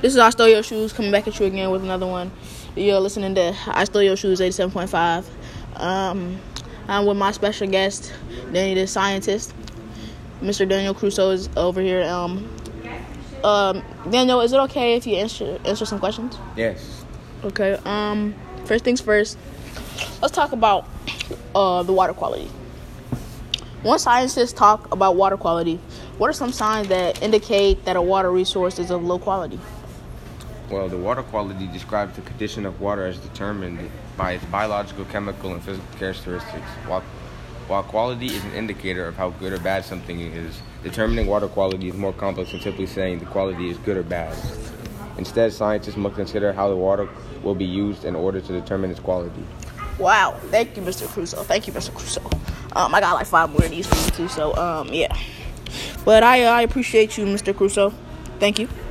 This is I Stole Your Shoes coming back at you again with another one. You're listening to I Stole Your Shoes 87.5. I'm with my special guest, Danny the scientist. Mr. Daniel Crusoe is over here. Daniel, is it okay if you answer some questions? Yes. Okay. First things first. Let's talk about the water quality. When scientists talk about water quality, what are some signs that indicate that a water resource is of low quality? Well, the water quality describes the condition of water as determined by its biological, chemical, and physical characteristics. While quality is an indicator of how good or bad something is, determining water quality is more complex than simply saying the quality is good or bad. Instead, scientists must consider how the water will be used in order to determine its quality. Wow. Thank you, Mr. Crusoe. I got like 5 more of these for you too, so, yeah. But I appreciate you, Mr. Crusoe. Thank you.